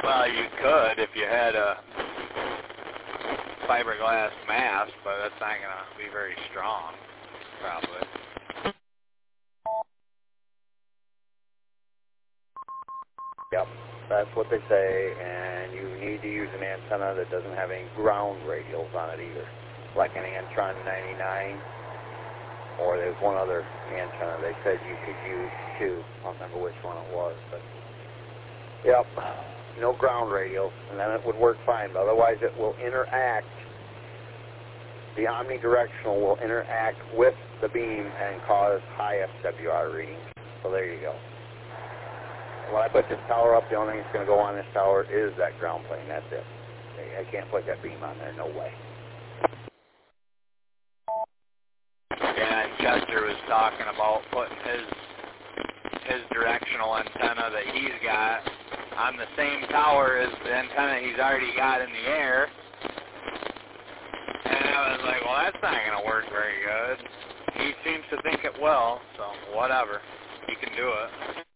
Well, you could if you had a fiberglass mast, but that's not going to be very strong, probably. Yep, that's what they say, and you need to use an antenna that doesn't have any ground radials on it either, like an Antron 99, or there's one other antenna they said you could use too. I don't remember which one it was, but yep, no ground radials, and then it would work fine, but otherwise it will interact, the omnidirectional will interact with the beam and cause high FWR readings. So there you go. When I put this tower up, the only thing that's going to go on this tower is that ground plane. That's it. I can't put that beam on there. No way. Yeah, and Chester was talking about putting his directional antenna that he's got on the same tower as the antenna he's already got in the air. And I was like, well, that's not going to work very good. He seems to think it will, so whatever. He can do it.